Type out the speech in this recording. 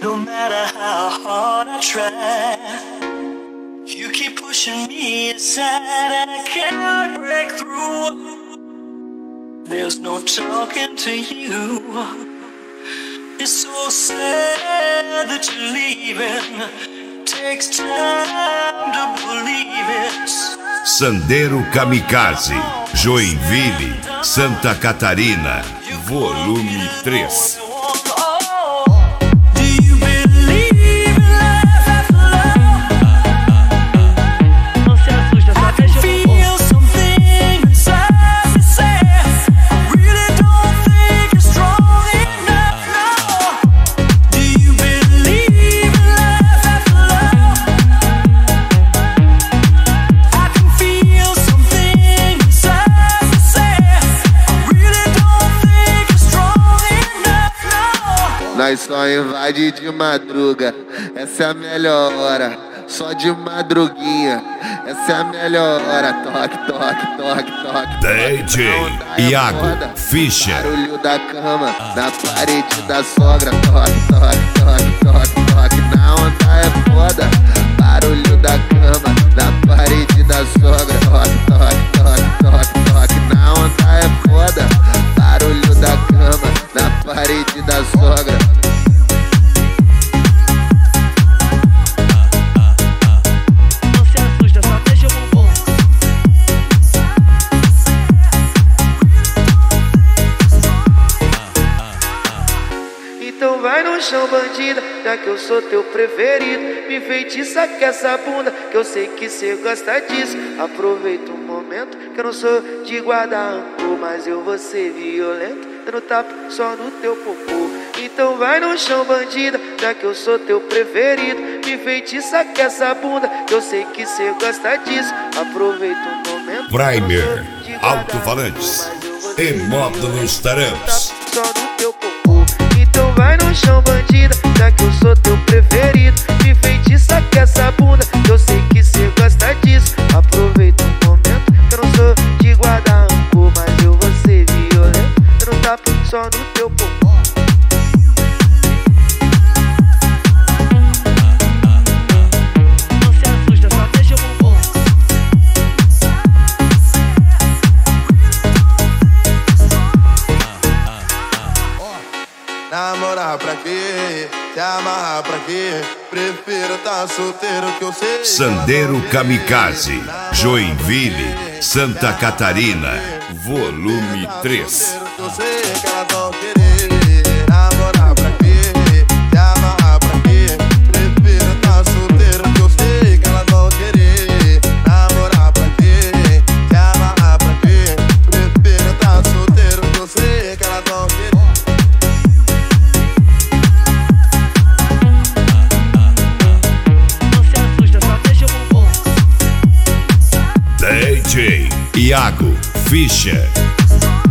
No matter how hard I try, you keep pushing me aside and I cannot break through. There's no talking to you. It's so sad that you're leaving. Takes time to believe it. Sandero Kamikaze, Joinville, Santa Catarina, volume 3. Nós só invade de madruga, essa é a melhor hora. Só de madruguinha, essa é a melhor hora. Toque, toque, toque, toque. DJ Iago Fischer. Barulho da cama, na parede da sogra. Toque, toque, toque, toque, toque. Na onda é foda. Barulho da cama, na parede da sogra. Toque, toque, toque, toque, toque. Na onda é foda. Barulho da cama, na parede da sogra. Então vai no chão, bandida, já que eu sou teu preferido. Me feitiça com essa bunda, que eu sei que cê gosta disso. Aproveita o momento, que eu não sou de guardar rancor, mas eu vou ser violento, dando tapa só no teu popô. Então vai no chão, bandida, já que eu sou teu preferido. Me feitiça com essa bunda, que eu sei que cê gosta disso. Aproveita o momento. Primer, alto-falantes e módulos taramps. Só no teu popô. Então vai no chão, bandida, já que eu sou teu preferido. Me feitiça com essa bunda, que eu sei que cê gosta disso. Aproveita o momento, que eu não sou de guardar rancor, mas eu vou ser violento, eu não tapo só no teu popô. Não se assusta, só deixa o bumbum. Namorar pra quê? Se amarrar pra quê? Prefiro tá solteiro que eu sei. Sandero Kamikaze, Joinville, Santa Catarina, volume 3. Eu sei que elas vão querer. Namorar pra quê? Se amarrar pra quê? Prefiro tá solteiro que eu sei que elas vão querer. Namorar pra quê? Se amarrar pra quê? Prefiro tá solteiro que eu sei que elas vão querer. DJ Iago Fischer.